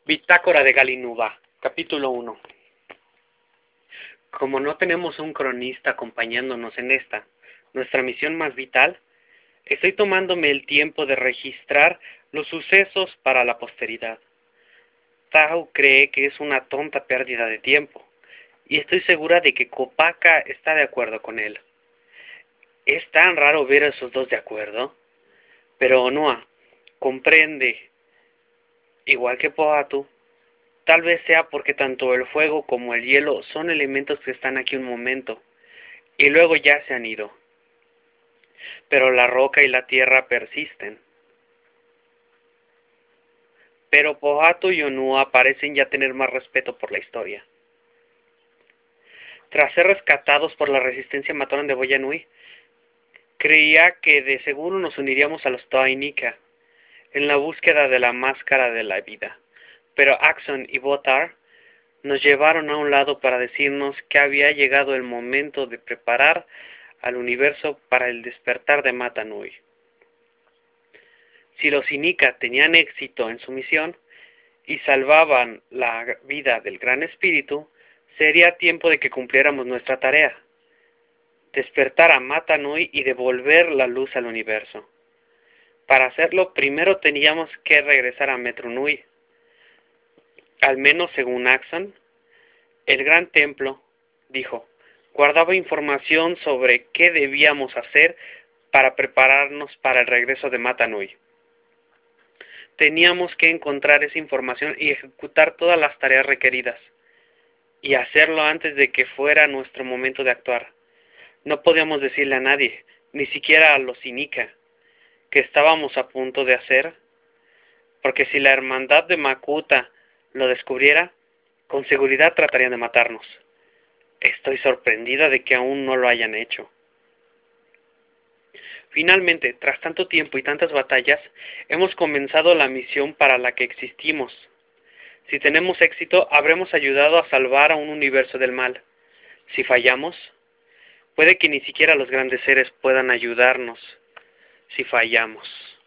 Bitácora de Galinuba, capítulo 1. Como no tenemos un cronista acompañándonos en esta, nuestra misión más vital, estoy tomándome el tiempo de registrar los sucesos para la posteridad. Tao cree que es una tonta pérdida de tiempo, y estoy segura de que Kopaka está de acuerdo con él. Es tan raro ver a esos dos de acuerdo, pero Onoa comprende, igual que Pohatu. Tal vez sea porque tanto el fuego como el hielo son elementos que están aquí un momento, y luego ya se han ido. Pero la roca y la tierra persisten. Pero Pohatu y Onoa parecen ya tener más respeto por la historia. Tras ser rescatados por la resistencia Matoran de Boyanui, creía que de seguro nos uniríamos a los Toainika en la búsqueda de la máscara de la vida. Pero Axon y Botar nos llevaron a un lado para decirnos que había llegado el momento de preparar al universo para el despertar de Mata Nui. Si los Inika tenían éxito en su misión y salvaban la vida del Gran Espíritu, sería tiempo de que cumpliéramos nuestra tarea: despertar a Mata Nui y devolver la luz al universo. Para hacerlo, primero teníamos que regresar a Metru Nui. Al menos según Axon, el gran templo, dijo, guardaba información sobre qué debíamos hacer para prepararnos para el regreso de Mata Nui. Teníamos que encontrar esa información y ejecutar todas las tareas requeridas, y hacerlo antes de que fuera nuestro momento de actuar. No podíamos decirle a nadie, ni siquiera a los Inika, que estábamos a punto de hacer, porque si la hermandad de Makuta lo descubriera, con seguridad tratarían de matarnos. Estoy sorprendida de que aún no lo hayan hecho. Finalmente, tras tanto tiempo y tantas batallas, hemos comenzado la misión para la que existimos. Si tenemos éxito, habremos ayudado a salvar a un universo del mal. Si fallamos, puede que ni siquiera los grandes seres puedan ayudarnos. Si fallamos.